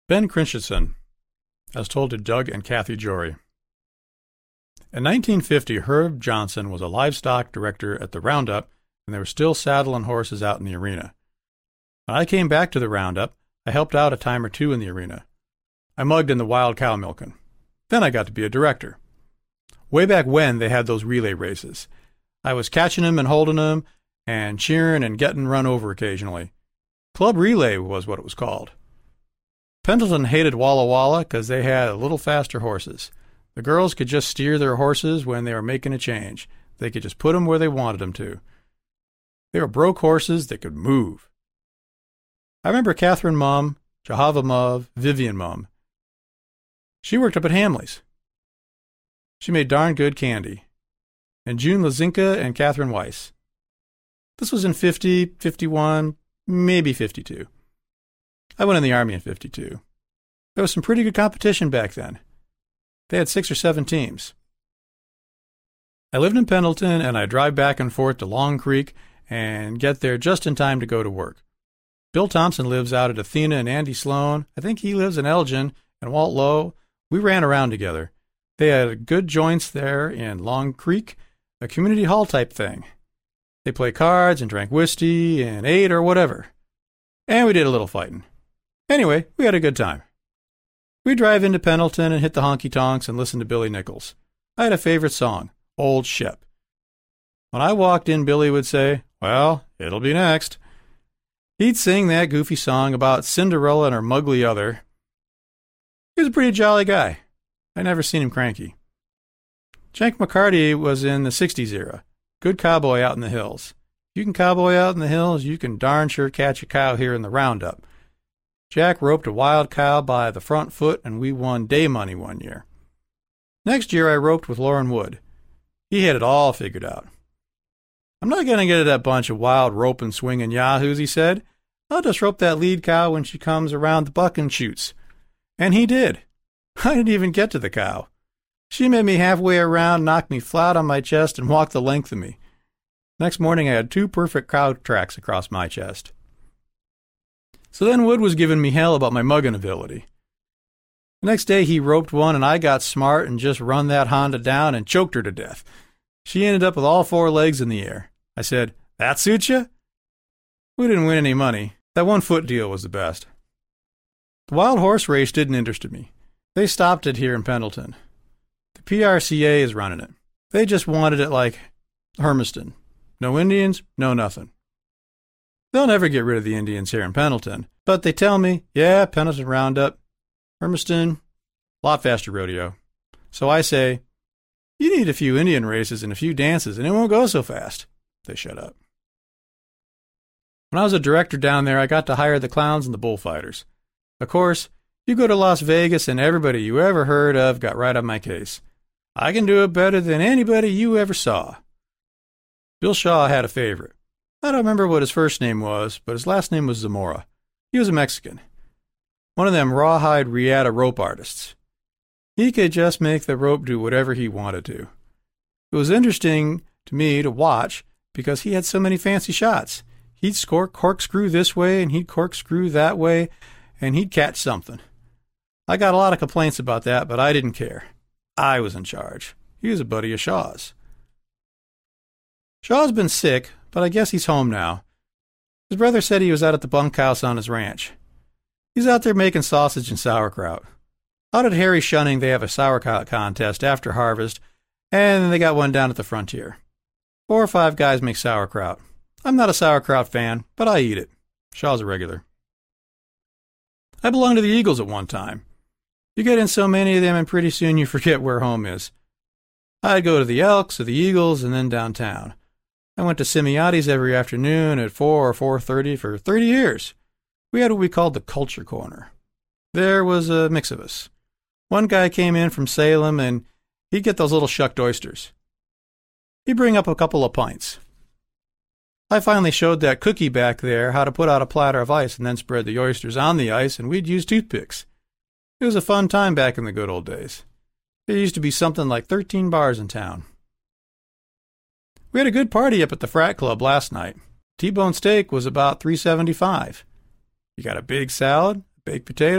Ben Christensen, as told to Doug and Kathy Jory. In 1950, Herb Johnson was a livestock director at the Roundup, and there were still saddling horses out in the arena. When I came back to the Roundup, I helped out a time or two in the arena. I mugged in the wild cow milking. Then I got to be a director. Way back when they had those relay races. I was catching them and holding them, and cheering and getting run over occasionally. Club relay was what it was called. Pendleton hated Walla Walla because they had a little faster horses. The girls could just steer their horses when they were making a change. They could just put them where they wanted them to. They were broke horses that could move. I remember Catherine Mum, Jahava Muv, Vivian Mum. She worked up at Hamley's. She made darn good candy. And June Lazinka and Catherine Weiss. This was in 50, 51, maybe 52. I went in the Army in 52. There was some pretty good competition back then. They had 6 or 7 teams. I lived in Pendleton, and I drive back and forth to Long Creek and get there just in time to go to work. Bill Thompson lives out at Athena, and Andy Sloan, I think he lives in Elgin, and Walt Lowe. We ran around together. They had good joints there in Long Creek, a community hall type thing. They played cards and drank whiskey and ate or whatever. And we did a little fighting. Anyway, we had a good time. We'd drive into Pendleton and hit the honky-tonks and listen to Billy Nichols. I had a favorite song, Old Shep. When I walked in, Billy would say, "Well, it'll be next." He'd sing that goofy song about Cinderella and her mugly other. He was a pretty jolly guy. I never seen him cranky. Jenk McCarty was in the 60s era. Good cowboy out in the hills. You can cowboy out in the hills, you can darn sure catch a cow here in the Roundup. Jack roped a wild cow by the front foot, and we won day money one year. Next year I roped with Loren Wood. He had it all figured out. "I'm not going to get at that bunch of wild roping, swinging yahoos," he said. "I'll just rope that lead cow when she comes around the bucking chutes." And he did. I didn't even get to the cow. She made me halfway around, knocked me flat on my chest, and walked the length of me. Next morning I had 2 perfect cow tracks across my chest. So then Wood was giving me hell about my mugging ability. The next day he roped one, and I got smart and just run that Honda down and choked her to death. She ended up with all 4 legs in the air. I said, "That suits you?" We didn't win any money. That 1-foot deal was the best. The wild horse race didn't interest me. They stopped it here in Pendleton. The PRCA is running it. They just wanted it like Hermiston. No Indians, no nothing. They'll never get rid of the Indians here in Pendleton, but they tell me, yeah, Pendleton Roundup, Hermiston, lot faster rodeo. So I say, you need a few Indian races and a few dances, and it won't go so fast. They shut up. When I was a director down there, I got to hire the clowns and the bullfighters. Of course, you go to Las Vegas and everybody you ever heard of got right on my case. I can do it better than anybody you ever saw. Bill Shaw had a favorite. I don't remember what his first name was, but his last name was Zamora. He was a Mexican. One of them rawhide riata rope artists. He could just make the rope do whatever he wanted to. It was interesting to me to watch because he had so many fancy shots. He'd corkscrew this way, and he'd corkscrew that way, and he'd catch something. I got a lot of complaints about that, but I didn't care. I was in charge. He was a buddy of Shaw's. Shaw's been sick, but I guess he's home now. His brother said he was out at the bunkhouse on his ranch. He's out there making sausage and sauerkraut. Out at Harry Shunning, they have a sauerkraut contest after harvest, and they got one down at the frontier. 4 or 5 guys make sauerkraut. I'm not a sauerkraut fan, but I eat it. Shaw's a regular. I belonged to the Eagles at one time. You get in so many of them, and pretty soon you forget where home is. I'd go to the Elks or the Eagles and then downtown. I went to Simeotti's every afternoon at 4 or 4:30 for 30 years. We had what we called the Culture Corner. There was a mix of us. One guy came in from Salem, and he'd get those little shucked oysters. He'd bring up a couple of pints. I finally showed that cookie back there how to put out a platter of ice and then spread the oysters on the ice, and we'd use toothpicks. It was a fun time back in the good old days. There used to be something like 13 bars in town. We had a good party up at the frat club last night. T-bone steak was about $3.75. You got a big salad, baked potato,